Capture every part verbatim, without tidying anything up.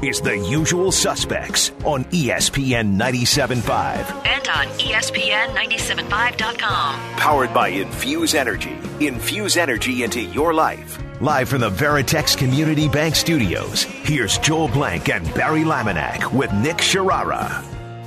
is The Usual Suspects on E S P N ninety-seven point five. And on E S P N ninety-seven point five dot com. Powered by Infuse Energy. Infuse energy into your life. Live from the Veritex Community Bank Studios, here's Joel Blank and Barry Laminack with Nick Sharara.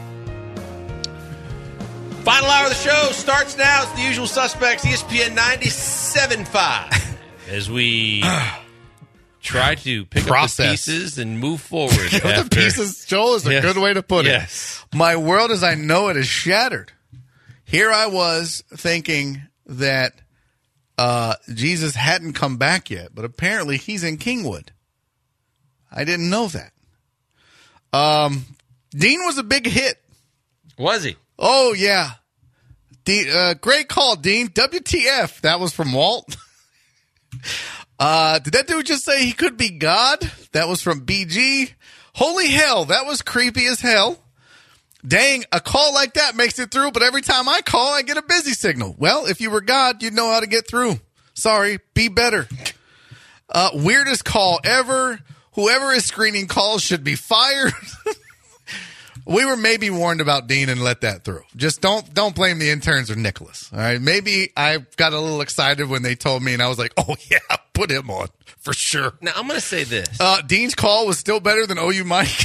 Final hour of the show starts now. It's The Usual Suspects, E S P N ninety-seven point five. As we try to pick Process. up the pieces and move forward. Pick up after, the pieces, Joel, is a yes, good way to put it. Yes. My world as I know it is shattered. Here I was thinking that uh, Jesus hadn't come back yet, but apparently he's in Kingwood. I didn't know that. Um, Dean was a big hit. Was he? Oh, yeah. De- uh, great call, Dean. W T F. That was from Walt. uh, did that dude just say he could be God? That was from B G. Holy hell, that was creepy as hell. Dang, a call like that makes it through, but every time I call, I get a busy signal. Well, if you were God, you'd know how to get through. Sorry, be better. Uh, weirdest call ever. Whoever is screening calls should be fired. We were maybe warned about Dean and let that through. Just don't don't blame the interns or Nicholas. All right, maybe I got a little excited when they told me, and I was like, "Oh yeah, put him on for sure." Now I'm going to say this: uh, Dean's call was still better than O U Mike.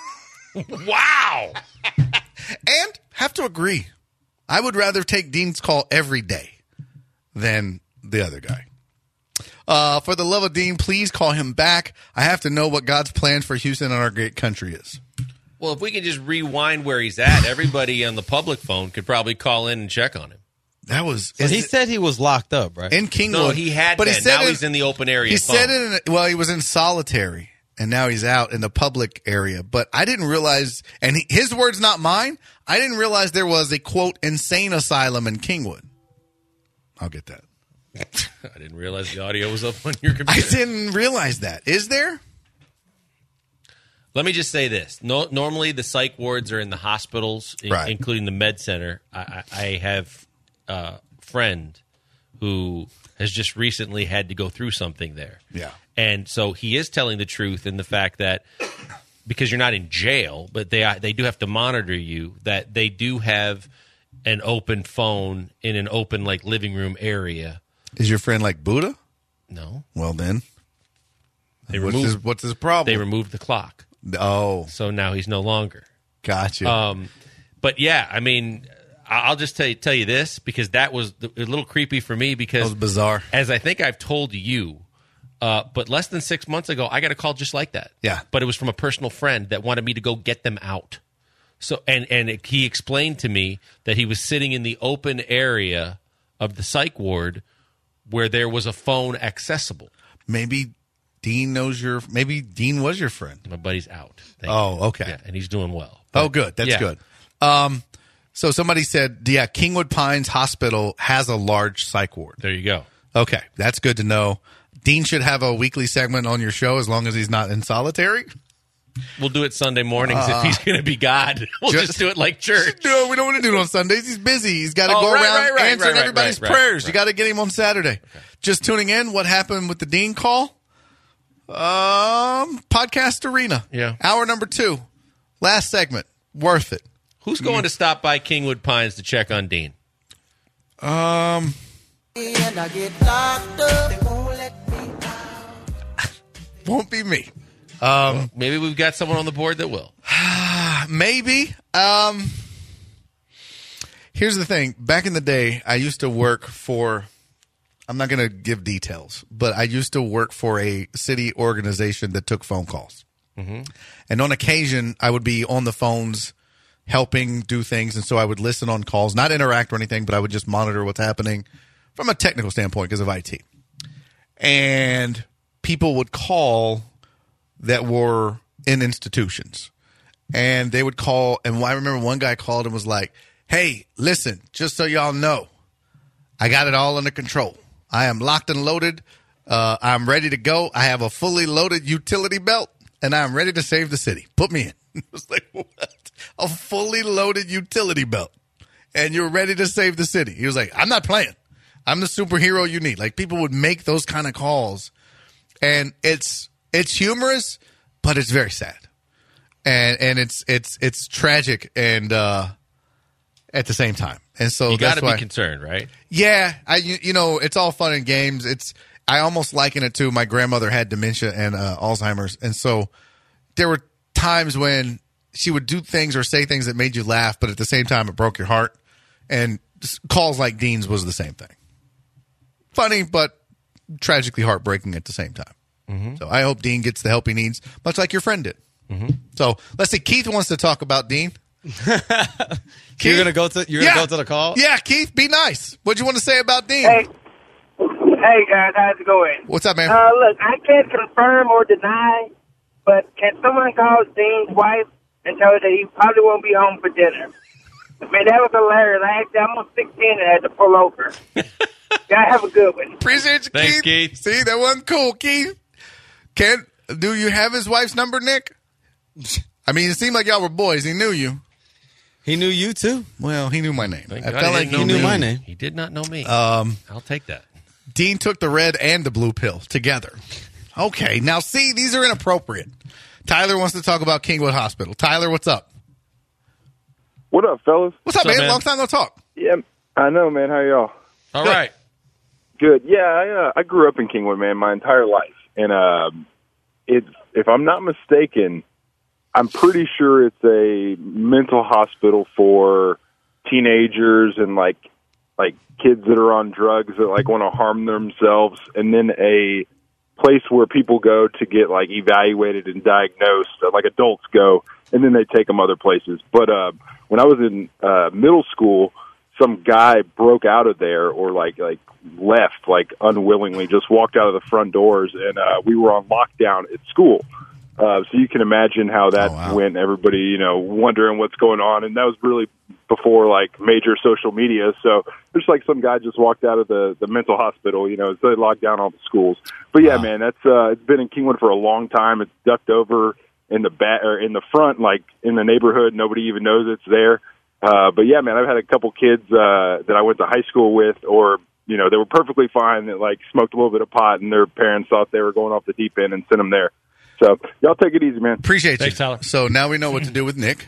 Wow, and have to agree, I would rather take Dean's call every day than the other guy. Uh, for the love of Dean, please call him back. I have to know what God's plan for Houston and our great country is. Well, if we can just rewind where he's at, everybody on the public phone could probably call in and check on him. That was. But he said he was locked up, right? In Kingwood. No, he had but been. He said now it, he's in the open area. He phone. said it in, well, he was in solitary, and now he's out in the public area. But I didn't realize, and he, his words, not mine, I didn't realize there was a, quote, insane asylum in Kingwood. I'll get that. I didn't realize the audio was up on your computer. I didn't realize that. Is there? Let me just say this. No, normally the psych wards are in the hospitals, in, Right. including the med center. I, I, I have a friend who has just recently had to go through something there. Yeah. And so he is telling the truth in the fact that because you're not in jail, but they they do have to monitor you, that they do have an open phone in an open like living room area. Is your friend like Buddha? No. Well, then. They what's, removed, his, what's his problem? They removed the clock. Oh. So now he's no longer. Gotcha. Um, but yeah, I mean, I'll just tell you, tell you this because that was a little creepy for me because that was bizarre. As I think I've told you, uh, but less than six months ago, I got a call just like that. Yeah. But it was from a personal friend that wanted me to go get them out. So and and it, he explained to me that he was sitting in the open area of the psych ward where there was a phone accessible. Maybe Dean knows your. Maybe Dean was your friend. My buddy's out. Thank Oh, you. okay. Yeah, and he's doing well. Oh, good. That's yeah. good. Um, so somebody said, yeah, Kingwood Pines Hospital has a large psych ward. There you go. Okay, that's good to know. Dean should have a weekly segment on your show as long as he's not in solitary. We'll do it Sunday mornings Uh, if he's going to be God. We'll just, just- do it like church. No, we don't want to do it on Sundays. He's busy. He's got to Oh, go right, around right, right, answering right, right, everybody's right, prayers. right. You got to get him on Saturday. Okay. Just tuning in. What happened with the Dean call? Um, podcast arena. Yeah. Hour number two. Last segment. Worth it. Who's going to stop by Kingwood Pines to check on Dean? Um, won't be me. Um, Maybe we've got someone on the board that will. maybe. Um, here's the thing. Back in the day, I used to work for, I'm not going to give details, but I used to work for a city organization that took phone calls. Mm-hmm. And on occasion, I would be on the phones helping do things. And so I would listen on calls, not interact or anything, but I would just monitor what's happening from a technical standpoint because of I T. And people would call that were in institutions. And they would call, and I remember one guy called and was like, hey, listen, just so y'all know, I got it all under control. I am locked and loaded. Uh, I'm ready to go. I have a fully loaded utility belt, and I'm ready to save the city. Put me in. It was like, what? A fully loaded utility belt, and you're ready to save the city. He was like, I'm not playing. I'm the superhero you need. Like, people would make those kind of calls, and it's it's humorous, but it's very sad. and and it's it's it's tragic and uh, at the same time. And so You got that's to why, be concerned, right? Yeah, I you, you know it's all fun and games. It's I almost liken it to my grandmother had dementia and uh, Alzheimer's, and so there were times when she would do things or say things that made you laugh, but at the same time it broke your heart. And calls like Dean's was the same thing. Funny, but tragically heartbreaking at the same time. Mm-hmm. So I hope Dean gets the help he needs, much like your friend did. Mm-hmm. So let's see. Keith wants to talk about Dean. You're gonna go to you're yeah. gonna go to the call. Yeah, Keith, be nice. What'd you want to say about Dean? Hey, hey guys, how's it going? What's up, man? Uh, look, I can't confirm or deny, but can someone call Dean's wife and tell her that he probably won't be home for dinner? Man, that was hilarious. I actually, I'm on sixteen and I had to pull over. Y'all have a good one. Appreciate you, Thanks, Keith. Keith. See, that wasn't cool, Keith. Can do you have his wife's number, Nick? I mean, it seemed like y'all were boys. He knew you. He knew you too. Well, he knew my name. Thank I God felt he like didn't he know knew my me. name. He did not know me. Um, I'll take that. Dean took the red and the blue pill together. Okay, now see, these are inappropriate. Tyler wants to talk about Kingwood Hospital. Tyler, what's up? What up, fellas? What's up, What's up, man? man? Long time no talk. Yeah, I know, man. How y'all? All Good. right. Good. Yeah, I uh, I grew up in Kingwood, man, my entire life, and um, it's if I'm not mistaken, I'm pretty sure it's a mental hospital for teenagers and like like kids that are on drugs that like want to harm themselves, and then a place where people go to get like evaluated and diagnosed, like adults go, and then they take them other places. But uh, when I was in uh, middle school, some guy broke out of there or like like left like unwillingly, just walked out of the front doors, and uh, we were on lockdown at school. Uh, so you can imagine how that Oh, wow. went. Everybody, you know, wondering what's going on, and that was really before like major social media. So there's like some guy just walked out of the the mental hospital, you know, so they locked down all the schools. But yeah, Wow. man, that's uh, it's been in Kingwood for a long time. It's ducked over in the back or in the front, like in the neighborhood. Nobody even knows it's there. Uh, but yeah, man, I've had a couple kids uh, that I went to high school with, or you know, they were perfectly fine. That like smoked a little bit of pot, and their parents thought they were going off the deep end and sent them there. So y'all take it easy, man. Appreciate Thanks, you. Tyler. So now we know what to do with Nick.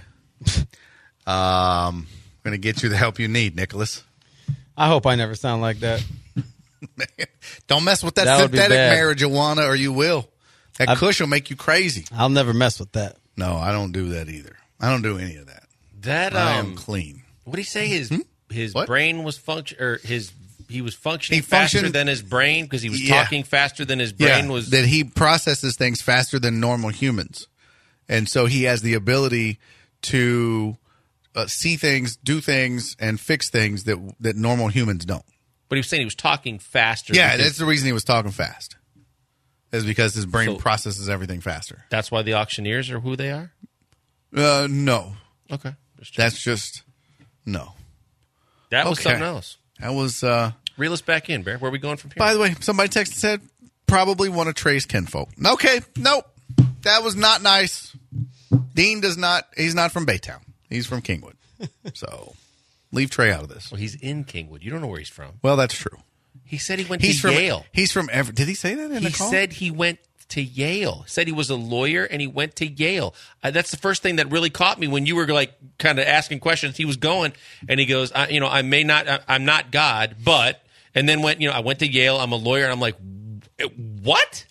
Um, going to get you the help you need, Nicholas. I hope I never sound like that. Don't mess with that, That would be synthetic bad. marijuana, or you will. That I've- kush will make you crazy. I'll never mess with that. No, I don't do that either. I don't do any of that. That I um, am clean. what did he say? His his What? brain was function or his he was functioning He faster functioned- than his brain because he was Yeah. talking faster than his brain Yeah, was. that he processes things faster than normal humans, and so he has the ability to uh, see things, do things, and fix things that that normal humans don't. but he was saying he was talking faster. Yeah, because that's the reason he was talking fast. Is because his brain So- processes everything faster. that's why the auctioneers are who they are. Uh, no, Okay, Just checking. that's just no. that was okay. something else. That was. Uh, Reel us back in, Bear. Where are we going from here? by the way, somebody texted and said probably one of Trey's kinfolk. Okay, nope, that was not nice. Dean does not. He's not from Baytown. He's from Kingwood. So leave Trey out of this. well, he's in Kingwood. You don't know where he's from. Well, that's true. He said he went He's to from Yale. He's from. Ever- Did he say that in He the call? said he went to Yale. Said he was a lawyer and he went to Yale. Uh, that's the first thing that really caught me when you were like kind of asking questions. He was going and he goes, I, you know, I may not, I, I'm not God, but, and then went, you know, I went to Yale. I'm a lawyer, and I'm like, what?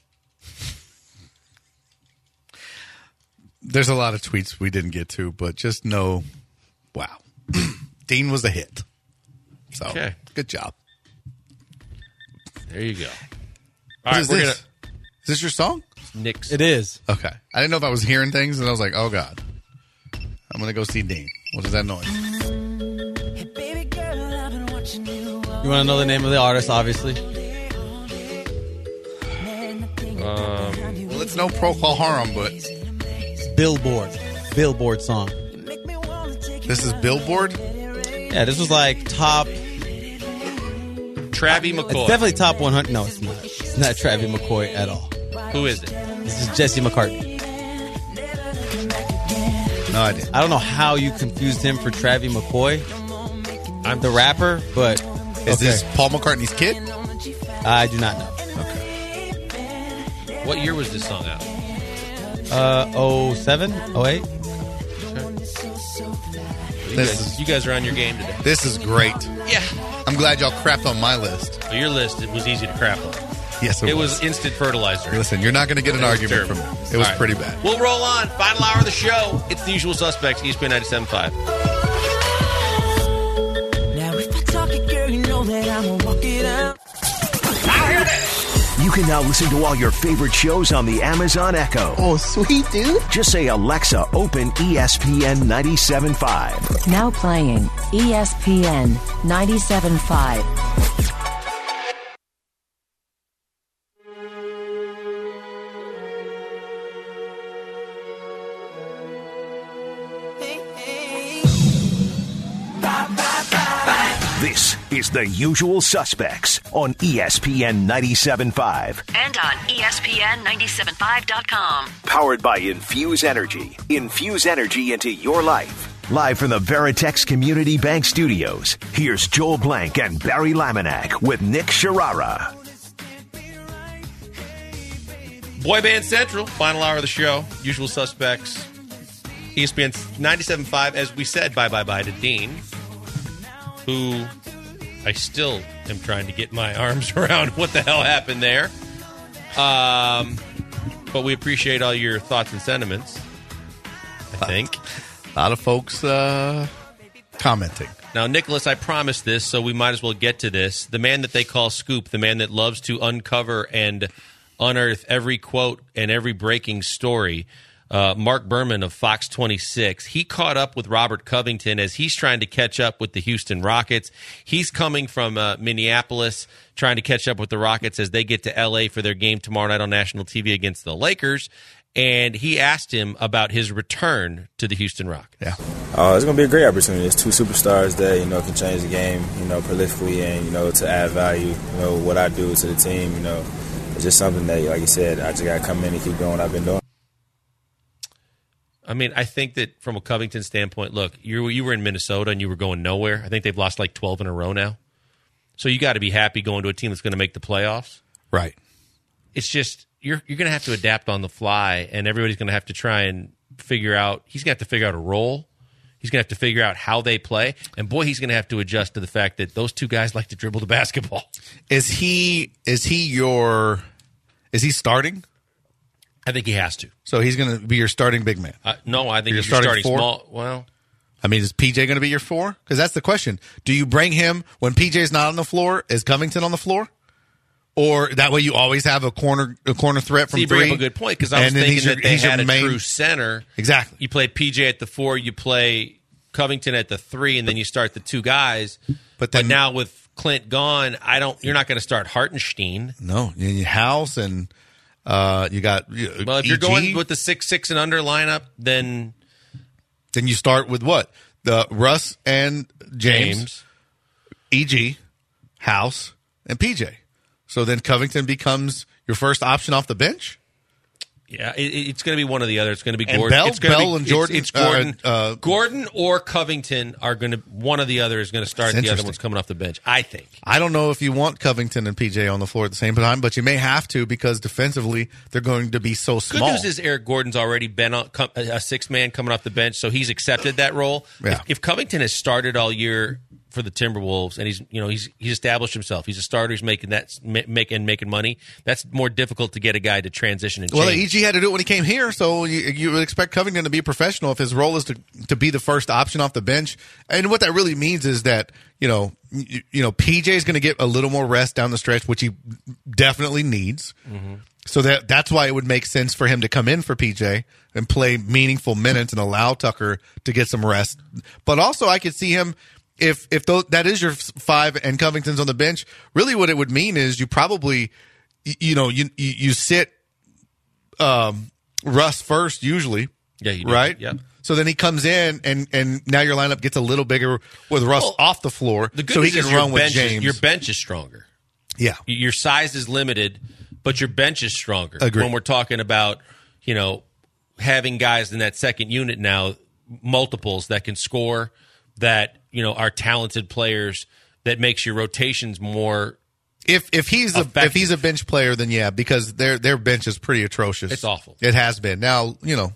There's a lot of tweets we didn't get to, but just know, wow, Dean was a hit. So Okay. good job. There you go. All What right, is we're this? gonna Is this your song? Nick's. It is. Okay. I didn't know if I was hearing things, and I was like, oh, God. I'm going to go see Dean. What is that noise? You want to know the name of the artist, obviously? Well, it's no Procol Harum, but Billboard. Billboard song. this is Billboard? Yeah, this was like top. Travie It's McCoy. definitely top one hundred. No, it's not. It's not Travis McCoy at all. Who is it? This is Jesse McCartney. No idea. I don't know how you confused him for Travis McCoy. I'm the rapper, but Is okay. this Paul McCartney's kid? I do not know. What year was this song out? Uh, oh seven, oh eight You This guys, is- you guys are on your game today. This is great. Yeah. I'm glad y'all crapped on my list. Well, your list, it was easy to crap on. Yes, it, It was instant fertilizer. Listen, you're not going to get an It was argument terrible. from me. It was All right. pretty bad. We'll roll on. Final hour of the show. It's The Usual Suspects, E S P N ninety-seven point five. Now if I talk it, girl, you know that I'ma walk it out. You can now listen to all your favorite shows on the Amazon Echo. Oh, sweet, dude. Just say, Alexa, open E S P N ninety-seven point five. Now playing E S P N ninety-seven point five. This is The Usual Suspects on E S P N ninety-seven point five. And on E S P N ninety-seven point five dot com. Powered by Infuse Energy. Infuse energy into your life. Live from the Veritex Community Bank Studios, here's Joel Blank and Barry Laminack with Nick Sharara. Boy Band Central, final hour of the show. Usual Suspects, E S P N ninety-seven point five. As we said, bye-bye-bye to Dean, who I still am trying to get my arms around what the hell happened there. Um, but we appreciate all your thoughts and sentiments, I think. A lot of folks uh, commenting. Now, Nicholas, I promised this, so we might as well get to this. The man that they call Scoop, the man that loves to uncover and unearth every quote and every breaking story, uh, Mark Berman of Fox twenty-six, he caught up with Robert Covington as he's trying to catch up with the Houston Rockets. He's coming from uh, Minneapolis, trying to catch up with the Rockets as they get to L A for their game tomorrow night on national T V against the Lakers. And he asked him about his return to the Houston Rockets. Yeah. Uh, it's going to be a great opportunity. It's two superstars that, you know, can change the game, you know, prolifically and, you know, to add value. You know, what I do to the team, you know, it's just something that, like you said, I just got to come in and keep doing what I've been doing. I mean, I think that from a Covington standpoint, look, you you were in Minnesota and you were going nowhere. I think they've lost like twelve in a row now. So you got to be happy going to a team that's going to make the playoffs. Right. It's just you're you're going to have to adapt on the fly, and everybody's going to have to try and figure out. He's going to have to figure out a role. He's going to have to figure out how they play, and boy, he's going to have to adjust to the fact that those two guys like to dribble the basketball. Is he? Is he your? Is he starting? I think he has to. So he's going to be your starting big man. Uh, no, I think You're he's your starting starting four? small. Well, I mean, is P J going to be your four? Because that's the question. Do you bring him when P J's not on the floor? Is Covington on the floor? Or that way you always have a corner a corner threat from so you three? bring up a good point because I was and then thinking he's your- that they he's your had a main- true center. Exactly. You play P J at the four, you play Covington at the three, and then you start the two guys. But then- now with Clint gone, I don't. You're not going to start Hartenstein. No, you need House and uh, you got uh, Well, if you're E G, going with the six six and under lineup, then then you start with what? The Russ and James, James. E G, House, and P J. So then Covington becomes your first option off the bench? Yeah, it, it's going to be one or the other. It's going to be And Gordon. Bell- it's gonna Bell be, and Jordan, It's, it's Gordon. uh, uh, Gordon or Covington are going to. One or the other is going to start. That's The other interesting. one's coming off the bench. I think. I don't know if you want Covington and P J on the floor at the same time, but you may have to because defensively they're going to be so Good small. news is Eric Gordon's already been on, com- a six man coming off the bench, so he's accepted that role. Yeah. If, if Covington has started all year for the Timberwolves and he's you know he's he's established himself, he's a starter, he's making that ma- making making money. That's more difficult to get a guy to transition and Well, change. E G had to do it when he came here, so you, you would expect Covington to be a professional if his role is to to be the first option off the bench. And what that really means is that you know you, you know P J is going to get a little more rest down the stretch, which he definitely needs. Mm-hmm. So that that's why it would make sense for him to come in for P J and play meaningful minutes and allow Tucker to get some rest. But also, I could see him. If if those, that is your five and Covington's on the bench, really what it would mean is you probably, you, you know, you, you you sit um, Russ first usually, Yeah, you do. right? Yeah. So then he comes in and and now your lineup gets a little bigger with Russ Well, off the floor, The good so he news can is your run with bench is- James. your bench is stronger. yeah, Your size is limited, but your bench is stronger. Agreed. When we're talking about, you know, having guys in that second unit now, multiples that can score, that, you know, are talented players, that makes your rotations more. If if he's a Effective. if he's a bench player, then yeah, because their their bench is pretty atrocious. It's awful. It has been. Now you know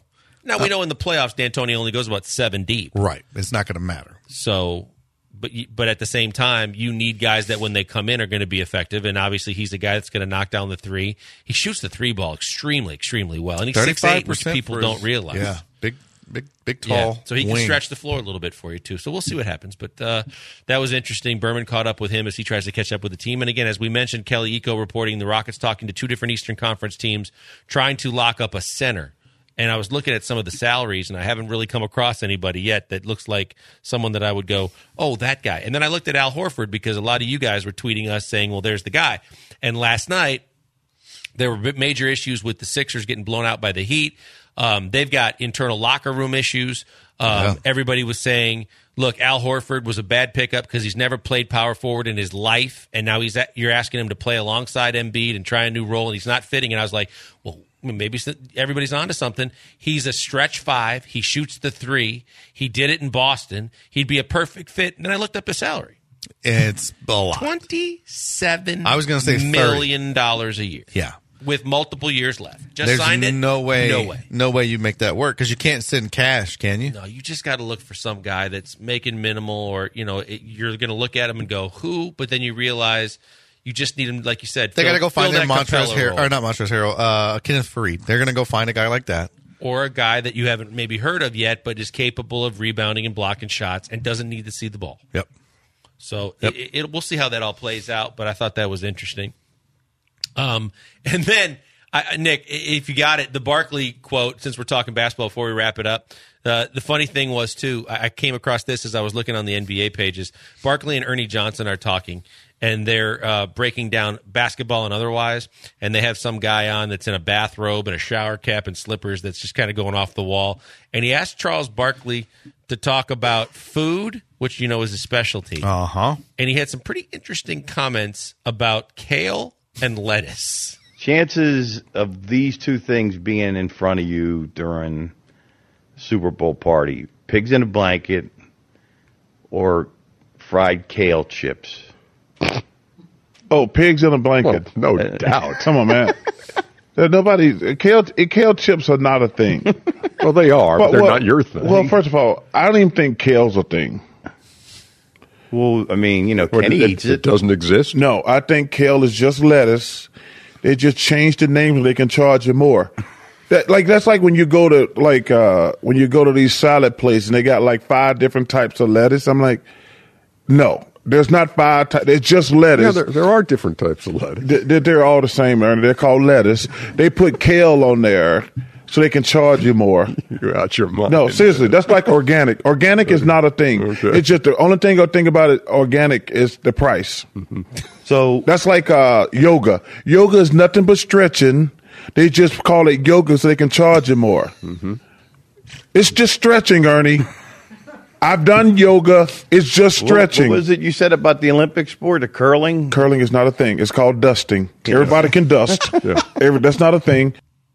Now, we know in the playoffs, D'Antoni only goes about seven deep. Right. It's not going to matter. So, but but at the same time, you need guys that when they come in are going to be effective. And obviously, he's a guy that's going to knock down the three. He shoots the three ball extremely, extremely well. And he's six eight, which people his, don't realize. Yeah, big, big, big, tall. Yeah. So he can wing. stretch the floor a little bit for you, too. So we'll see what happens. But uh, that was interesting. Berman caught up with him as he tries to catch up with the team. And again, as we mentioned, Kelly Eco reporting the Rockets talking to two different Eastern Conference teams, trying to lock up a center. And I was looking at some of the salaries, and I haven't really come across anybody yet that looks like someone that I would go, oh, that guy. And then I looked at Al Horford because a lot of you guys were tweeting us saying, well, there's the guy. And last night, there were major issues with the Sixers getting blown out by the Heat. Um, they've got internal locker room issues. Um, yeah. Everybody was saying, look, Al Horford was a bad pickup because he's never played power forward in his life, and now he's at, you're asking him to play alongside Embiid and try a new role, and he's not fitting. And I was like, well, maybe everybody's onto something. He's a stretch five. He shoots the three. He did it in Boston. He'd be a perfect fit. And then I looked up the salary. It's a lot. twenty-seven I was going to say million dollars a year. Yeah. With multiple years left. Just There's signed it. No way. No way. No way you make that work because you can't sit in cash, can you? No, you just got to look for some guy that's making minimal, or, you know, it, you're going to look at him and go, who? But then you realize you just need him, like you said. They got to go find their Montrezl Harrell, or not Montrezl Harrell, uh, Kenneth Faried. They're going to go find a guy like that. Or a guy that you haven't maybe heard of yet, but is capable of rebounding and blocking shots and doesn't need to see the ball. Yep. So yep. It, it, we'll see how that all plays out, but I thought that was interesting. Um, and then, I, Nick, if you got it, the Barkley quote, since we're talking basketball before we wrap it up, uh, the funny thing was, too, I, I came across this as I was looking on the N B A pages. Barkley and Ernie Johnson are talking, and they're uh, breaking down basketball and otherwise, and they have some guy on that's in a bathrobe and a shower cap and slippers that's just kind of going off the wall. And he asked Charles Barkley to talk about food, which you know is his specialty. Uh-huh. And he had some pretty interesting comments about kale and lettuce. Chances of these two things being in front of you during Super Bowl party, pigs in a blanket or fried kale chips? Oh, pigs in a blanket. Oh, no doubt. Come on, man. There's nobody, kale, kale chips are not a thing. Well, they are, but, but they're well, not your thing. Well, first of all, I don't even think kale's a thing. Well, I mean, you know, Kenny it, eats it. It doesn't exist? No, I think kale is just lettuce. They just changed the name so they can charge you more. That, like that's like when you go to like uh, when you go to these salad places and they got like five different types of lettuce. I'm like, no, there's not five types. It's just lettuce. Yeah, there, there are different types of lettuce. They're, they're all the same, Ernie. They're called lettuce. They put kale on there so they can charge you more. You're out your mind. No, seriously, that's like organic. Organic is not a thing. Okay. It's just the only thing I think about it. Organic is the price. Mm-hmm. So that's like uh, yoga. Yoga is nothing but stretching. They just call it yoga so they can charge you more. Mm-hmm. It's just stretching, Ernie. I've done yoga. It's just stretching. What, what was it you said about the Olympic sport, the curling? Curling is not a thing. It's called dusting. Yeah. Everybody can dust. Yeah. Every, that's not a thing.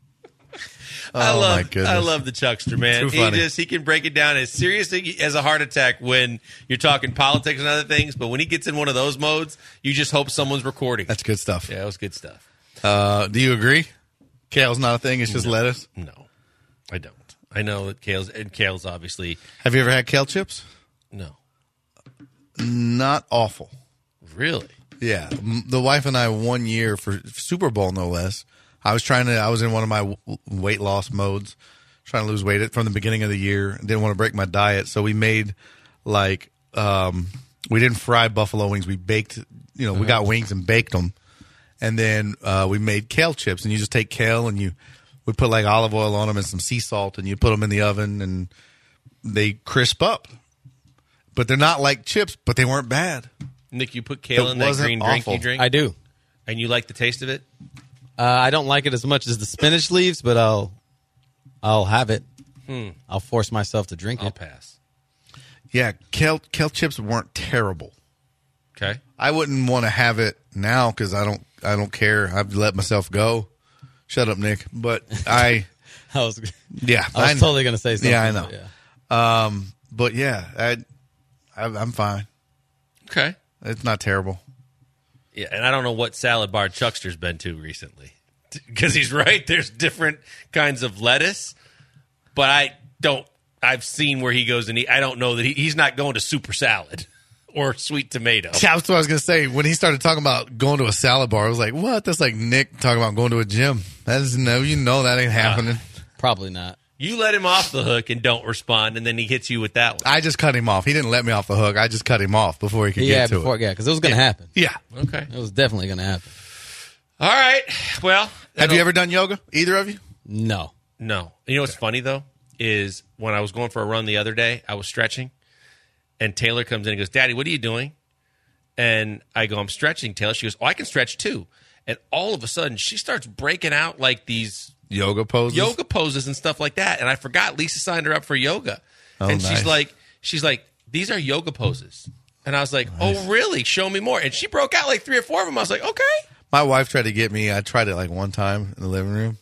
I oh love, my goodness. I love the Chuckster, man. Too He funny. just he can break it down as serious as a heart attack when you're talking politics and other things. But when he gets in one of those modes, you just hope someone's recording. That's good stuff. Yeah, it was good stuff. Uh, do you agree? Kale's not a thing. It's just no, lettuce. No, I don't. I know that kale's and kale's obviously. Have you ever had kale chips? No. Not awful. Really? Yeah. The wife and I one year for Super Bowl, no less. I was trying to, I was in one of my weight loss modes, trying to lose weight from the beginning of the year. Didn't want to break my diet. So we made like, um, we didn't fry buffalo wings. We baked, you know, uh-huh. we got wings and baked them. And then uh, we made kale chips. And you just take kale and you, we put like olive oil on them and some sea salt and you put them in the oven and they crisp up. But they're not like chips, but they weren't bad. Nick, you put kale It in that wasn't green drink awful. you drink? I do. And you like the taste of it? Uh, I don't like it as much as the spinach leaves, but I'll I'll have it. Hmm. I'll force myself to drink I'll it. pass. Yeah, kale kale chips weren't terrible. Okay. I wouldn't want to have it now because I don't I don't care. I've let myself go. Shut up, Nick. But I, I was yeah, I was I, totally going to say something. Yeah, I know. But yeah. Um, but yeah, I, I I'm fine. Okay. It's not terrible. Yeah, and I don't know what salad bar Chuckster's been to recently. Because he's right. There's different kinds of lettuce. but I don't. I've seen where he goes and he, I don't know that he, he's not going to super salad or sweet tomato. Yeah, that's what I was going to say. When he started talking about going to a salad bar, I was like, what? That's like Nick talking about going to a gym. That is no, you know that ain't happening. Uh, probably not. You let him off the hook and don't respond, and then he hits you with that one. I just cut him off. He didn't let me off the hook. I just cut him off before he could yeah, get to before, it. Yeah, because it was going to yeah. happen. Yeah. Okay. It was definitely going to happen. All right. Well. Have you ever done yoga? Either of you? No. No. You know what's funny, though, is when I was going for a run the other day, I was stretching, and Taylor comes in and goes, Daddy, what are you doing? And I go, I'm stretching, Taylor. She goes, oh, I can stretch too. And all of a sudden, she starts breaking out like these yoga poses, yoga poses and stuff like that. And I forgot Lisa signed her up for yoga. Oh, and nice. she's like, she's like, these are yoga poses. And I was like, nice. Oh, really? Show me more. And she broke out like three or four of them. I was like, okay. My wife tried to get me. I tried it like one time in the living room.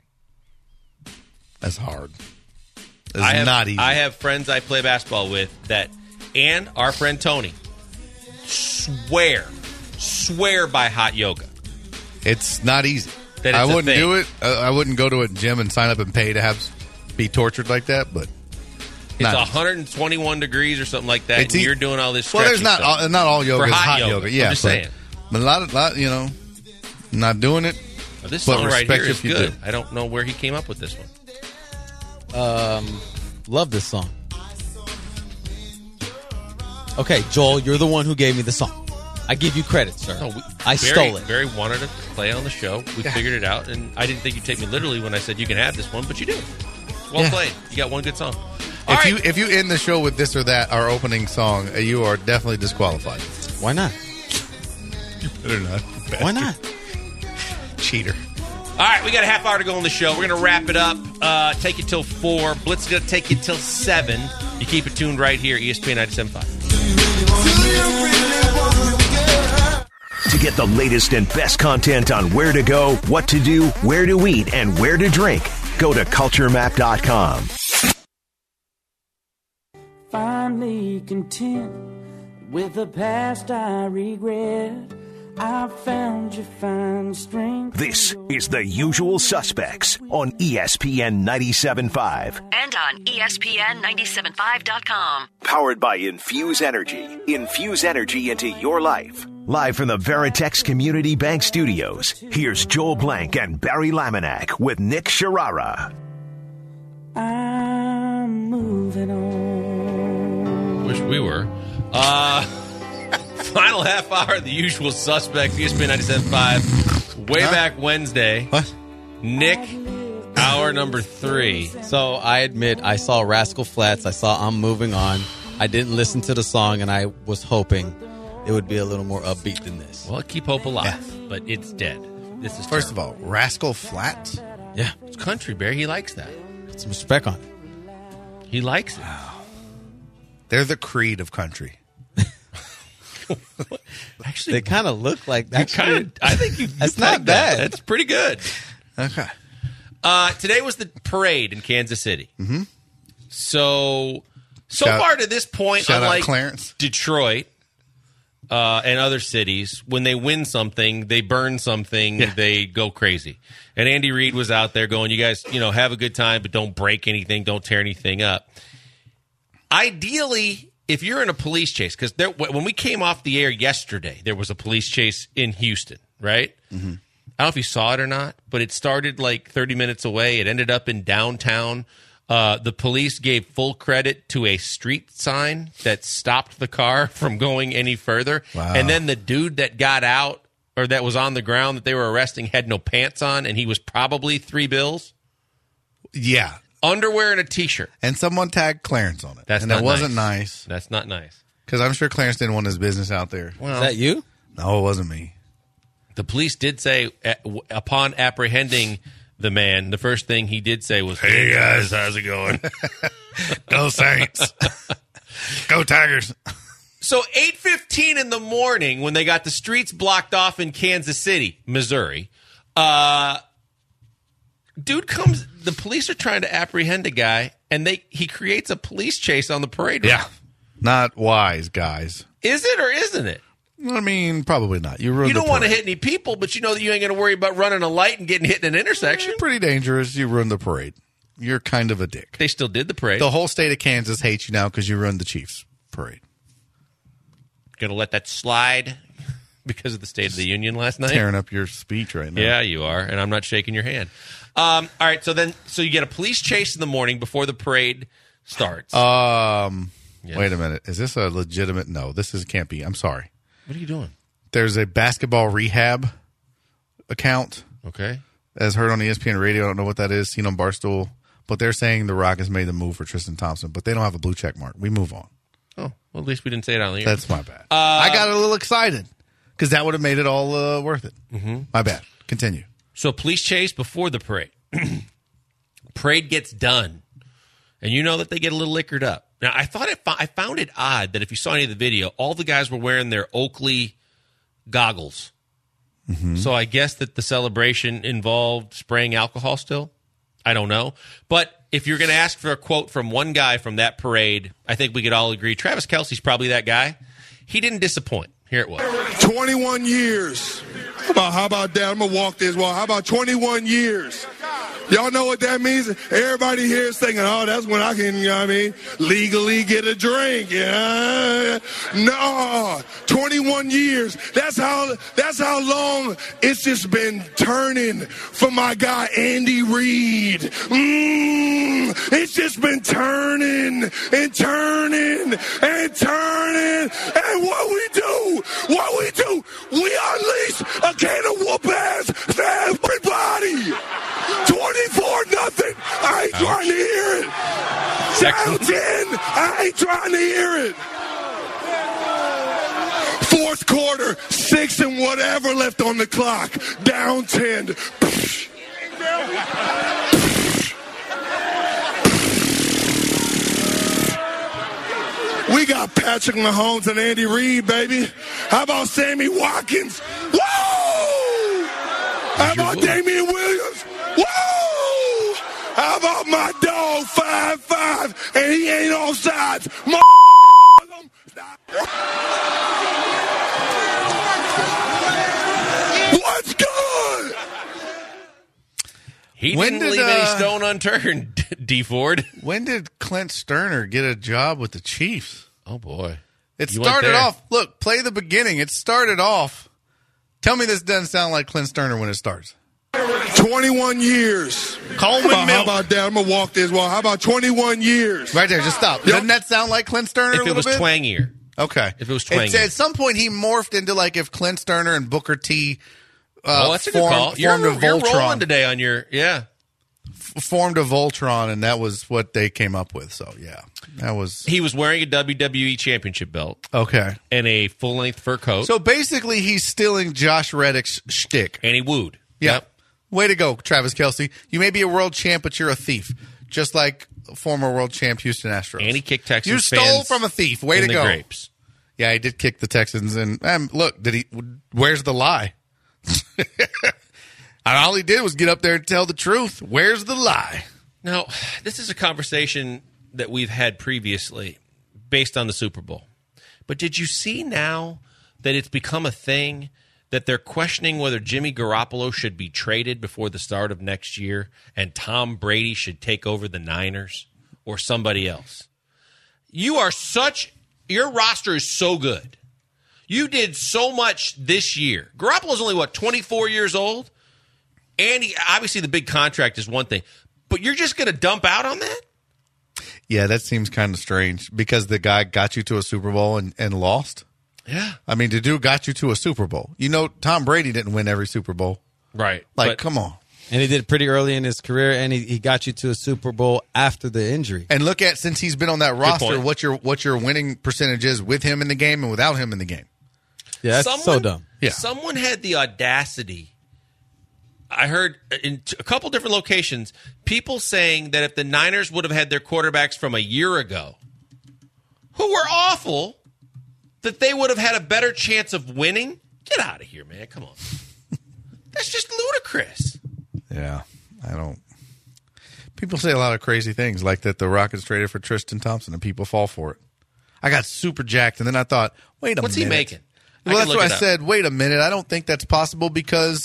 That's hard. It's I have, not easy. I have friends I play basketball with that, and our friend Tony, swear, swear by hot yoga. It's not easy. That it's I a wouldn't thing. do it. Uh, I wouldn't go to a gym and sign up and pay to have be tortured like that. But it's not one hundred twenty-one degrees or something like that, It's and e- you're doing all this. well, there's stretching not stuff. all, not all yoga For is hot hot yoga. yoga. Yeah, I'm just but, saying. but a lot of lot, you know, not doing it. Well, this but song right respect here is if you good. do. I don't know where he came up with this one. Um, love this song. Okay, Joel, you're the one who gave me the song. I give you credit, sir. No, we, I Barry, stole it. Barry wanted to play on the show. We Yeah. figured it out, and I didn't think you'd take me literally when I said you can have this one, but you did. Well Yeah. played. You got one good song. If All right. you if you end the show with this or that, our opening song, uh, you are definitely disqualified. Why not? You better not. Why not? Cheater. All right, we got a half hour to go on the show. We're going to wrap it up. Uh, take you till four. Blitz is going to take you till seven. You keep it tuned right here, E S P N ninety-seven point five. To get the latest and best content on where to go, what to do, where to eat, and where to drink, go to culture map dot com. Finally content with the past I regret. I found you find strength. This is The Usual Suspects on E S P N ninety-seven point five. And on E S P N ninety-seven point five dot com. Powered by Infuse Energy. Infuse energy into your life. Live from the Veritex Community Bank Studios, here's Joel Blank and Barry Laminack with Nick Sharara. I'm moving on. Wish we were. Uh, final half hour of The Usual Suspects, E S P N ninety-seven point five. Way Huh? back Wednesday. What? Nick, hour number three. So I admit I saw Rascal Flatts. I saw I'm Moving On. I didn't listen to the song, and I was hoping it would be a little more upbeat than this. Well, keep hope alive, but it's dead. This is First terrible. of all, Rascal Flatts. Yeah, It's country, Bear. He likes that. put some respect on it. He likes it. They're the Creed of country. Actually, They kind of look like you that. kind of. I think you. That's you not pegged that. bad. That's pretty good. Okay. Uh, today was the parade in Kansas City. Mm-hmm. So, so Shout- far to this point, shout out unlike Clarence. Detroit uh, and other cities, when they win something, they burn something, Yeah. they go crazy. And Andy Reid was out there going, "You guys, you know, have a good time, but don't break anything, don't tear anything up." Ideally, if you're in a police chase, because when we came off the air yesterday, there was a police chase in Houston, right? Mm-hmm. I don't know if you saw it or not, but it started like thirty minutes away. It ended up in downtown. Uh, the police gave full credit to a street sign that stopped the car from going any further. Wow. And then the dude that got out or that was on the ground that they were arresting had no pants on, and he was probably three bills. Yeah. Underwear and a T-shirt. And someone tagged Clarence on it. That's and not it wasn't nice. nice. That's not nice. Because I'm sure Clarence didn't want his business out there. Well, Is that you? No, it wasn't me. The police did say, uh, w- upon apprehending the man, the first thing he did say was, "Hey guys, how's it going?" Go Saints. Go Tigers. So eight fifteen in the morning, when they got the streets blocked off in Kansas City, Missouri, uh, dude comes. The police are trying to apprehend a guy, and they he creates a police chase on the parade route. Yeah. Not wise, guys. Is it or isn't it? I mean, probably not. You ruined You don't the want to parade. hit any people, but you know that you ain't going to worry about running a light and getting hit in an intersection. Pretty dangerous. You ruined the parade. you're kind of a dick. They still did the parade. The whole state of Kansas hates you now because you ruined the Chiefs parade. Going to let that slide because of the State of the Union last night? Tearing up your speech right now. Yeah, you are, and I'm not shaking your hand. Um, all right, so then, so you get a police chase in the morning before the parade starts. Um, Yes. Wait a minute. Is this a legitimate? No, this is can't be. I'm sorry. What are you doing? There's a basketball rehab account. Okay. As heard on E S P N radio. I don't know what that is. Seen on Barstool. But they're saying the Rockets made the move for Tristan Thompson, but they don't have a blue check mark. We move on. Oh, well, at least we didn't say it on the air. That's my bad. Uh, I got a little excited because that would have made it all uh, worth it. Mm-hmm. My bad. Continue. So police chase before the parade. Parade gets done, and you know that they get a little liquored up. Now, I thought it, I found it odd that if you saw any of the video, all the guys were wearing their Oakley goggles. Mm-hmm. So I guess that the celebration involved spraying alcohol still. I don't know. But if you're going to ask for a quote from one guy from that parade, I think we could all agree Travis Kelce's probably that guy. He didn't disappoint. Here it was. twenty-one years. How about, how about that? I'm going to walk this wall. How about twenty-one years? Y'all know what that means? Everybody here is thinking, oh, that's when I can, you know what I mean, legally get a drink. Yeah. No, twenty-one years. That's how, that's how long it's just been turning for my guy, Andy Reid. Mm, it's just been turning and turning and turning. And what we do, what we do, we unleash a can of whoop-ass for everybody. twenty-four nothing. I ain't Ouch. trying to hear it. Down ten. I ain't trying to hear it. Fourth quarter, six and whatever left on the clock. Down ten. We got Patrick Mahomes and Andy Reid, baby. How about Sammy Watkins? Whoa! How about Damian Williams? Whoa! How about my dog, five five, and he ain't on sides? What's good? He When didn't did, leave any uh, stone unturned, D. Ford. When did Clint Sterner get a job with the Chiefs? Oh, boy. It You went started there. off. Look, play the beginning. It started off. Tell me this doesn't sound like Clint Sterner when it starts. twenty-one years. Coleman How Milk. about that? I'm going to walk this wall. How about twenty-one years? Right there. Just stop. Yep. Doesn't that sound like Clint Sterner a If little it was bit? twangier. Okay. If it was It's- twangier. at some point, he morphed into like if Clint Sterner and Booker T. Uh, oh, that's a good formed, call. You're, formed a you're Voltron. rolling today on your, yeah. F- formed a Voltron, and that was what they came up with. So, yeah. That was. He was wearing a W W E championship belt Okay. and a full-length fur coat, So basically, he's stealing Josh Reddick's shtick. and he wooed. Yeah. Yep. Way to go, Travis Kelce. You may be a world champ, but you're a thief. Just like former world champ Houston Astros. And he kicked Texans You stole fans from a thief. Way in to the go. grapes. Yeah, he did kick the Texans. And um, look, did he? Where's the lie? And all he did was get up there and tell the truth. Where's the lie? Now, this is a conversation that we've had previously based on the Super Bowl. But did you see now that it's become a thing that they're questioning whether Jimmy Garoppolo should be traded before the start of next year and Tom Brady should take over the Niners or somebody else? You are such – your roster is so good. You did so much this year. Garoppolo's only, what, twenty-four years old? And he, obviously the big contract is one thing. But you're just going to dump out on that? Yeah, that seems kind of strange because the guy got you to a Super Bowl and, and lost. Yeah. I mean, the dude got you to a Super Bowl. You know, Tom Brady didn't win every Super Bowl. Right. Like, But- come on. And he did pretty early in his career, and he, he got you to a Super Bowl after the injury. And look at, since he's been on that roster, point. what your what your winning percentage is with him in the game and without him in the game. Yeah, that's so Someone- dumb. Yeah. Someone had the audacity. I heard in t- a couple different locations people saying that if the Niners would have had their quarterbacks from a year ago, who were awful, that they would have had a better chance of winning. Get out of here, man. Come on. That's just ludicrous. Yeah, I don't. People say a lot of crazy things, like that the Rockets traded for Tristan Thompson, and people fall for it. I got super jacked, and then I thought, wait a What's he minute. making? I Well, can that's look what it I up. said. Wait a minute. I don't think that's possible because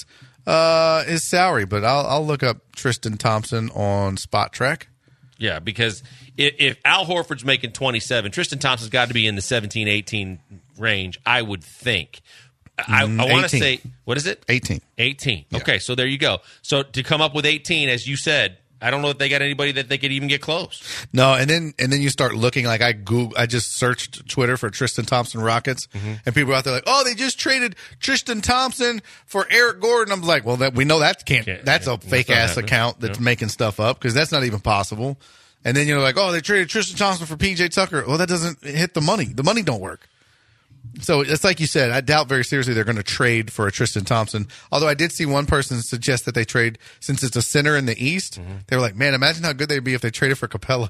uh, his salary, but I'll I'll look up Tristan Thompson on Spot Track. Yeah, because if, if Al Horford's making twenty-seven, Tristan Thompson's got to be in the seventeen, eighteen range, I would think. I, I want to say, what is it? eighteen. eighteen. Yeah. Okay, so there you go. So to come up with eighteen, as you said, I don't know if they got anybody that they could even get close. No, and then and then you start looking, like I Google, I just searched Twitter for Tristan Thompson Rockets, mm-hmm. and people are out there like, oh, they just traded Tristan Thompson for Eric Gordon. I'm like, well, that we know that can't. Yeah, that's yeah, a fake that's ass account that's yeah. making stuff up because that's not even possible. And then you're like, oh, they traded Tristan Thompson for P J Tucker. Well, that doesn't hit the money. The money don't work. So it's like you said, I doubt very seriously they're going to trade for a Tristan Thompson. Although I did see one person suggest that they trade, since it's a center in the East, mm-hmm. they were like, man, imagine how good they'd be if they traded for Capella.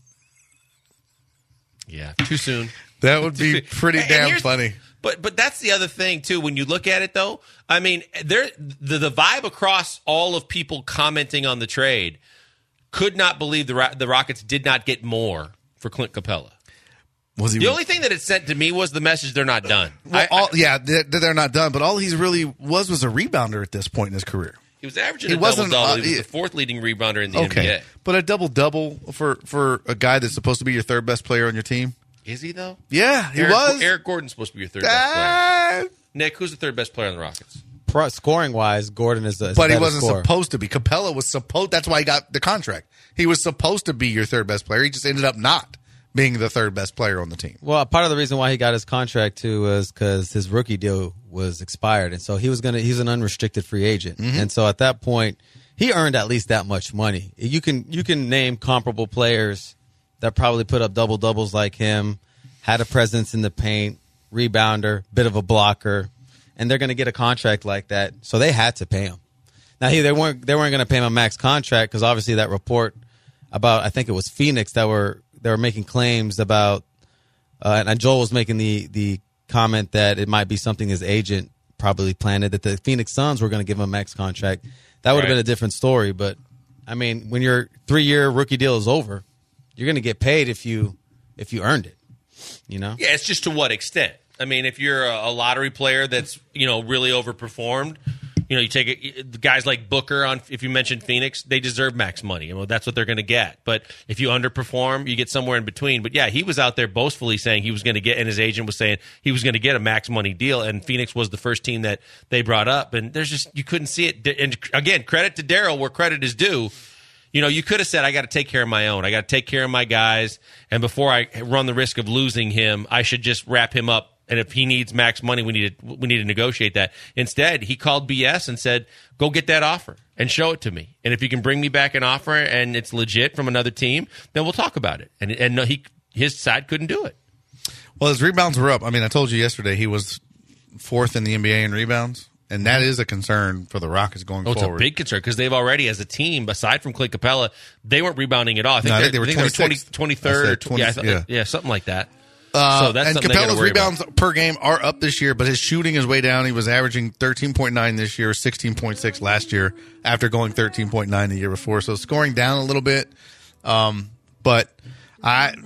Yeah, too soon. That would be pretty and damn funny. But but that's the other thing, too, when you look at it, though. I mean, there the, the vibe across all of people commenting on the trade, could not believe the, the Rockets did not get more for Clint Capella. Was he the only thing that it sent to me was the message they're not done. Well, I, all, I, yeah, they're, they're not done. But all he's really was was a rebounder at this point in his career. He was averaging he a wasn't, double-double. Uh, he was the fourth leading rebounder in the okay. N B A. But a double-double for, for a guy that's supposed to be your third best player on your team? Is he, though? Yeah, he Eric, was. Eric Gordon's supposed to be your third uh, best player. Nick, who's the third best player on the Rockets? Pro, scoring-wise, Gordon is the is But a he wasn't scorer. supposed to be. Capella was supposed – that's why he got the contract. He was supposed to be your third best player. He just ended up not being the third best player on the team. Well, part of the reason why he got his contract too was because his rookie deal was expired, and so he was gonna. He's an unrestricted free agent, mm-hmm. and so at that point, he earned at least that much money. You can you can name comparable players that probably put up double doubles like him, had a presence in the paint, rebounder, bit of a blocker, and they're gonna get a contract like that. So they had to pay him. Now he, they weren't they weren't gonna pay him a max contract because obviously that report about I think it was Phoenix that were. They were making claims about, uh, and Joel was making the, the comment that it might be something his agent probably planted, that the Phoenix Suns were going to give him a max contract. That would have right. been a different story. But, I mean, when your three-year rookie deal is over, you're going to get paid if you if you earned it, you know? Yeah, it's just to what extent. I mean, if you're a, a lottery player that's, you know, really overperformed, you know, you take it, guys like Booker on. If you mentioned Phoenix, they deserve max money. Well, that's what they're going to get. But if you underperform, you get somewhere in between. But yeah, he was out there boastfully saying he was going to get, and his agent was saying he was going to get a max money deal. And Phoenix was the first team that they brought up. And there's just you couldn't see it. And again, credit to Daryl where credit is due. You know, you could have said, I got to take care of my own. I got to take care of my guys. And before I run the risk of losing him, I should just wrap him up. And if he needs max money, we need to we need to negotiate that. Instead, he called B S and said, "Go get that offer and show it to me. And if you can bring me back an offer and it's legit from another team, then we'll talk about it." And and no, he his side couldn't do it. Well, his rebounds were up. I mean, I told you yesterday he was fourth in the N B A in rebounds, and that is a concern for the Rockets going oh, forward. It's a big concern because they've already, as a team, aside from Clint Capella, they weren't rebounding at all. I think, no, I think they were I think twenty, twenty-third or twenty, yeah, I thought, yeah. yeah, something like that. Uh, so that's and Capella's Capella's rebounds about. per game are up this year, but his shooting is way down. He was averaging thirteen point nine this year, sixteen point six last year, after going thirteen point nine the year before. So scoring down a little bit. Um, but I,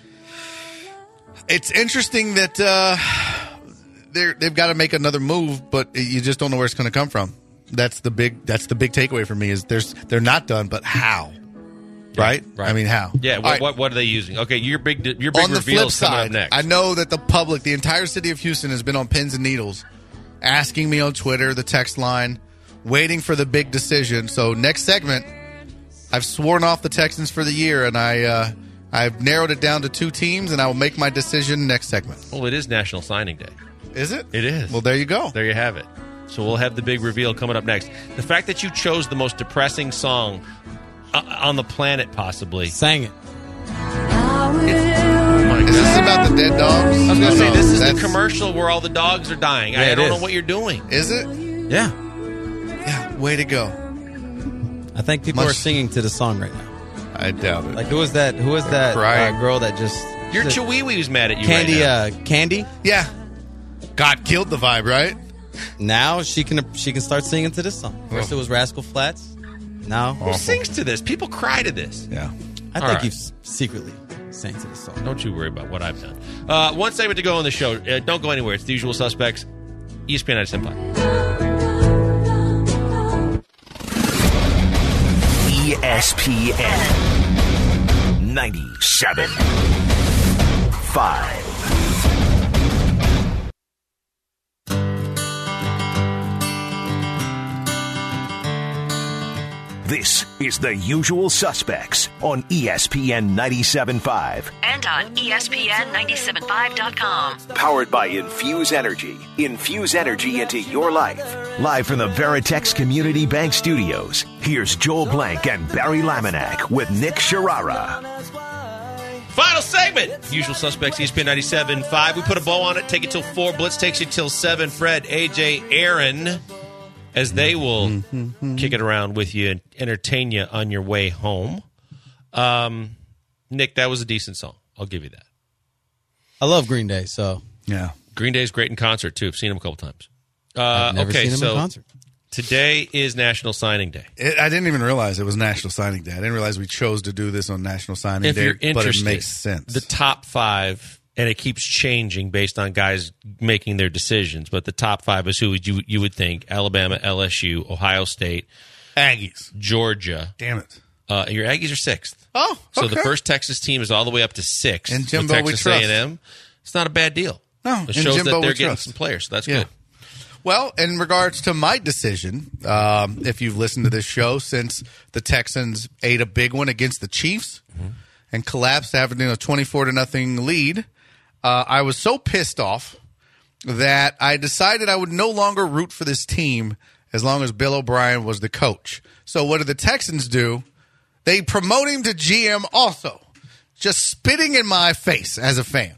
it's interesting that uh, they're, they've got to make another move, but you just don't know where it's going to come from. That's the big. That's the big takeaway for me is there's they're not done, but how? Yeah, right? right? I mean, how? Yeah. What, right. what what are they using? Okay, your big your big on the reveal flip is coming side, up next. I know that the public, the entire city of Houston, has been on pins and needles, asking me on Twitter, the text line, waiting for the big decision. So next segment, I've sworn off the Texans for the year, and I uh, I've narrowed it down to two teams, and I will make my decision next segment. Well, it is National Signing Day. Is it? It is. Well, there you go. There you have it. So we'll have the big reveal coming up next. The fact that you chose the most depressing song uh, on the planet, possibly. Sang it. Oh my Is this about the dead dogs? I was going to Oh, say, no, this is that's- the commercial where all the dogs are dying. Yeah, I it don't is. know what you're doing. Is it? Yeah. Yeah, way to go. I think people Must- are singing to the song right now. I doubt it. Like, who is that? Who is that Crying. uh, girl that just... Your the- Chihuahua's mad at you Candy, right now. uh, Candy? Yeah. God killed the vibe, right? Now she can she can start singing to this song. First Oh. it was Rascal Flats. Now Who sings to this? People cry to this. Yeah. I All think right. you've s- secretly sang to this song. Don't you worry about what I've done. Uh, one segment to go on the show. Uh, don't go anywhere. It's The Usual Suspects. E S P N ninety-seven point five. E S P N ninety-seven point five. This is The Usual Suspects on E S P N ninety-seven point five. And on E S P N ninety-seven point five dot com. Powered by Infuse Energy. Infuse energy into your life. Live from the Veritex Community Bank Studios, here's Joel Blank and Barry Laminack with Nick Sharara. Final segment. Usual Suspects, E S P N ninety-seven point five. We put a bow on it. Take it till four. Blitz takes you till seven. Fred, A J, Aaron, as they will mm-hmm. kick it around with you and entertain you on your way home. Um, Nick, that was a decent song. I'll give you that. I love Green Day, so. Yeah. Green Day's great in concert, too. I've seen them a couple times. Uh, I've never okay, seen them so in concert. Today is National Signing Day. It, I didn't even realize it was National Signing Day. I didn't realize we chose to do this on National Signing if Day, you're but interested, it makes sense. The top five, and it keeps changing based on guys making their decisions, but the top five is who would you, you would think: Alabama, L S U, Ohio State, Aggies, Georgia. Damn it. Uh, your Aggies are sixth. Oh, so okay. the first Texas team is all the way up to sixth. And Jimbo, with we Texas trust. A and M. It's not a bad deal. No, it shows Jimbo that they're we getting trust. some players. So that's yeah. good. Well, in regards to my decision, um, if you've listened to this show since the Texans ate a big one against the Chiefs mm-hmm. and collapsed having a twenty-four to nothing lead, uh, I was so pissed off that I decided I would no longer root for this team as long as Bill O'Brien was the coach. So what did the Texans do? They promote him to G M also, just spitting in my face as a fan.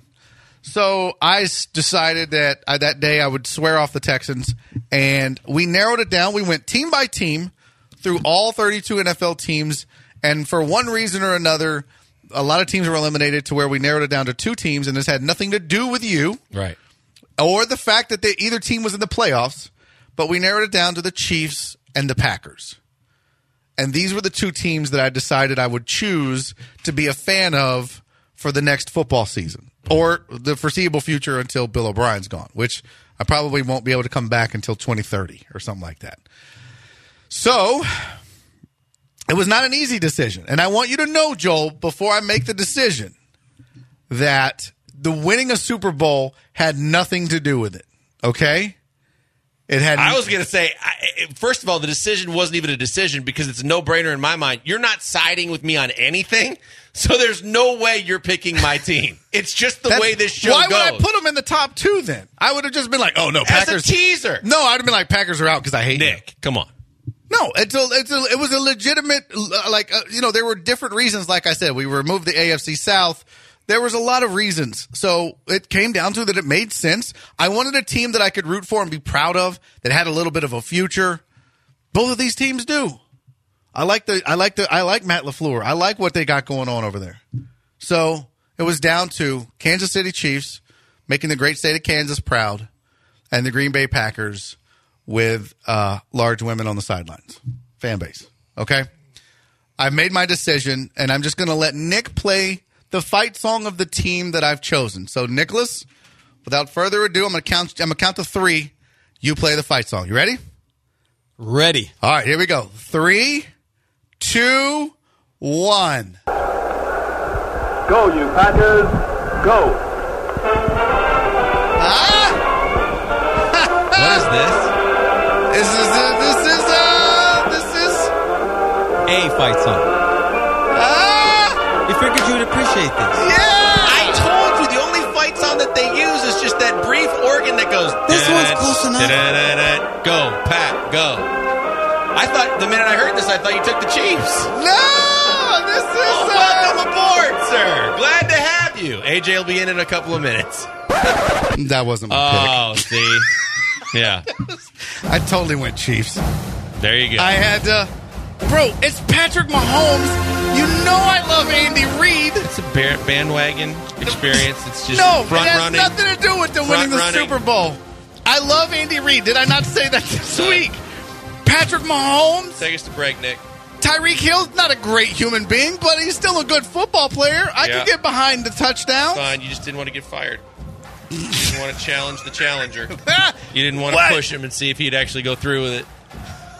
So I decided that I, that day I would swear off the Texans, and we narrowed it down. We went team by team through all thirty-two N F L teams, and for one reason or another, a lot of teams were eliminated to where we narrowed it down to two teams, and this had nothing to do with you. Right. Or the fact that they, either team was in the playoffs, but we narrowed it down to the Chiefs and the Packers. And these were the two teams that I decided I would choose to be a fan of for the next football season or the foreseeable future until Bill O'Brien's gone, which I probably won't be able to come back until twenty thirty or something like that. So it was not an easy decision. And I want you to know, Joel, before I make the decision, that the winning a Super Bowl had nothing to do with it. Okay? It had. I was going to say, I, first of all, the decision wasn't even a decision because it's a no-brainer in my mind. You're not siding with me on anything, so there's no way you're picking my team. It's just the That's, way this show why goes. Why would I put them in the top two then? I would have just been like, oh, no, Packers. As a teaser. No, I'd have been like, Packers are out because I hate Nick, them. come on. No, it's a, it's a, it was a legitimate, like, uh, you know, there were different reasons. Like I said, we removed the A F C South. There was a lot of reasons. So it came down to that it made sense. I wanted a team that I could root for and be proud of that had a little bit of a future. Both of these teams do. I like the I like the I like Matt LaFleur. I like what they got going on over there. So it was down to Kansas City Chiefs making the great state of Kansas proud and the Green Bay Packers with uh, large women on the sidelines. Fan base. Okay? I've made my decision, and I'm just going to let Nick play the fight song of the team that I've chosen. So, Nicholas, without further ado, I'm going to count. I'm going to count to three. You play the fight song. You ready? Ready. All right, here we go. Three, two, one. Go, you Packers. Go. Ah! What is this? This is uh, this is uh, this is a fight song. I figured you would appreciate this. Yeah! I told you, the only fight song that they use is just that brief organ that goes... This one's close enough. Go, Pat, go. I thought, the minute I heard this, I thought you took the Chiefs. No! This is... Well, welcome aboard, sir. Glad to have you. A J will be in in a couple of minutes. That wasn't my oh, pick. Oh, see? Yeah. I totally went Chiefs. There you go. I had to... Bro, it's Patrick Mahomes. You know I love Andy Reid. It's a bandwagon experience. It's just no, front it has running. nothing to do with them winning the running. Super Bowl. I love Andy Reid. Did I not say that this week? Patrick Mahomes. Take us to break, Nick. Tyreek Hill's not a great human being, but he's still a good football player. I yeah. can get behind the touchdown. Fine, you just didn't want to get fired. You didn't want to challenge the challenger. You didn't want to What? push him and see if he'd actually go through with it.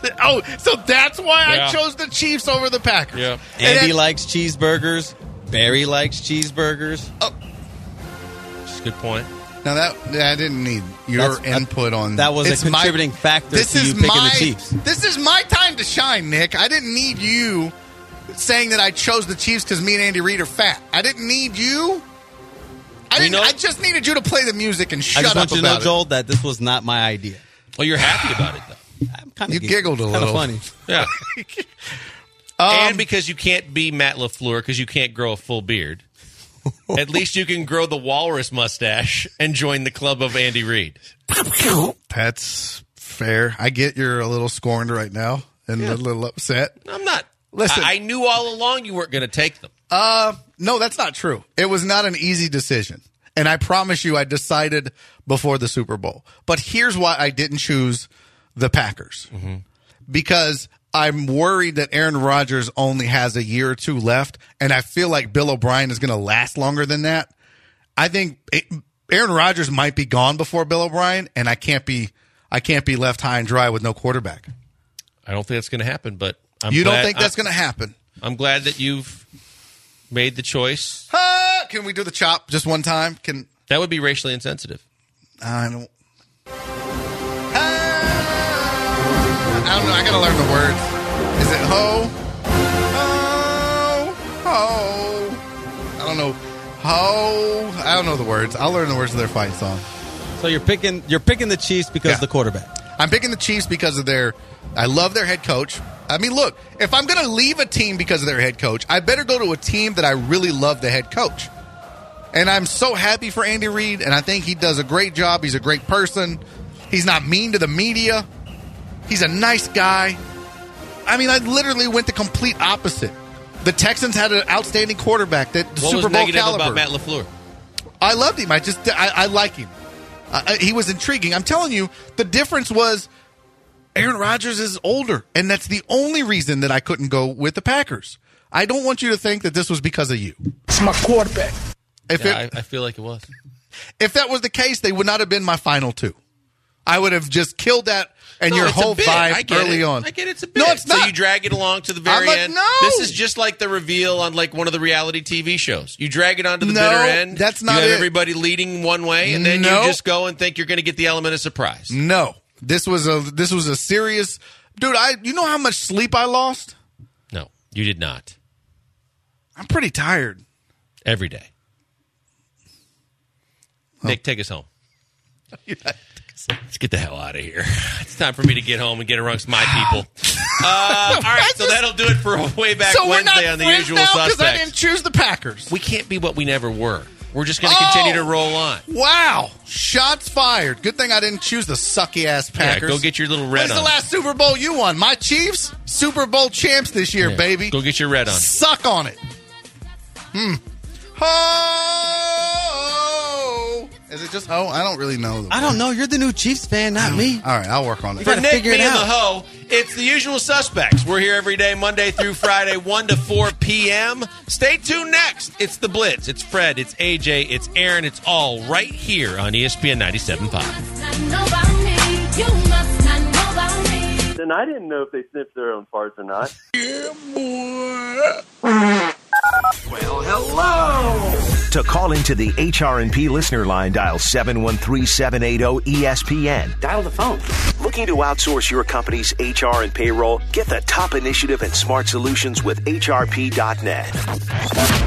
Oh, so that's why Yeah. I chose the Chiefs over the Packers. Yeah. And Andy then- likes cheeseburgers. Barry likes cheeseburgers. That's a good point. Now that I didn't need your That's- input on that was a it's my- contributing factor this to is you picking my, the Chiefs. This is my time to shine, Nick. I didn't need you saying that I chose the Chiefs because me and Andy Reid are fat. I didn't need you. I We didn't. know- I just needed you to play the music and I shut just up want you to know, about it. Joel, that this was not my idea. Well, you're happy about it, though. I'm kind You giggled a Kind little. of funny. Yeah. Um, and because you can't be Matt LaFleur because you can't grow a full beard, at least you can grow the walrus mustache and join the club of Andy Reid. That's fair. I get you're a little scorned right now and a little upset. I'm not. Listen. I, I knew all along you weren't going to take them. Uh, no, that's not true. It was not an easy decision. And I promise you, I decided before the Super Bowl. But here's why I didn't choose the Packers. Mm-hmm. Because I'm worried that Aaron Rodgers only has a year or two left. And I feel like Bill O'Brien is going to last longer than that. I think it, Aaron Rodgers might be gone before Bill O'Brien. And I can't be, I can't be left high and dry with no quarterback. I don't think that's going to happen, but I'm you glad, don't think that's I'm, going to happen? I'm glad that you've made the choice. Uh, can we do the chop just one time? Can That would be racially insensitive. I don't. I don't know. I gotta learn the words. Is it ho? Ho, ho. I don't know. Ho. I don't know the words. I'll learn the words of their fight song. So you're picking you're picking the Chiefs because Yeah. of the quarterback. I'm picking the Chiefs because of their. I love their head coach. I mean, look, if I'm going to leave a team because of their head coach, I better go to a team that I really love the head coach. And I'm so happy for Andy Reid, and I think he does a great job. He's a great person. He's not mean to the media. He's a nice guy. I mean, I literally went the complete opposite. The Texans had an outstanding quarterback that What Super was Bowl negative caliber. about Matt LaFleur? I loved him. I just I, I like him. Uh, he was intriguing. I'm telling you, the difference was Aaron Rodgers is older, and that's the only reason that I couldn't go with the Packers. I don't want you to think that this was because of you. It's my quarterback. If Yeah, it, I, I feel like it was. if that was the case, they would not have been my final two. I would have just killed that and No, your it's a whole bit. vibe I get early it. on. I get it's a bit. No, it's So not. you drag it along to the very I'm like, end. no. This is just like the reveal on like one of the reality T V shows. You drag it on to the No, bitter end. that's not You have it. everybody leading one way, and then No. you just go and think you're going to get the element of surprise. No, this was a this was a serious dude. I you know how much sleep I lost? No, you did not. I'm pretty tired. Every day. Nick, take us home. Let's get the hell out of here. It's time for me to get home and get amongst my people. Uh, all right, so that'll do it for a way back So we're not Wednesday on the friends usual now because I suspects. didn't choose the Packers. We can't be what we never were. We're just going to Oh! continue to roll on. Wow, shots fired. Good thing I didn't choose the sucky ass Yeah, Packers. go get your little red When's on. the last Super Bowl you won? My Chiefs, Super Bowl champs this year, Yeah, baby. Go get your red on. Suck on it. Hmm. Ho! Is it just ho? I don't really know. I don't know. You're the new Chiefs fan, not me. All right, I'll work on it. For Nick, figure me, it and the out. hoe, it's the usual suspects. We're here every day, Monday through Friday, one to four p.m. Stay tuned next. It's The Blitz. It's Fred. It's A J. It's Aaron. It's all right here on E S P N ninety-seven point five. And I didn't know if they sniffed their own farts or not. Well, hello. To call into the H R and P listener line, dial seven one three, seven eight zero, E S P N. Dial the phone. Looking to outsource your company's H R and payroll? Get the top initiative and smart solutions with H R P dot net.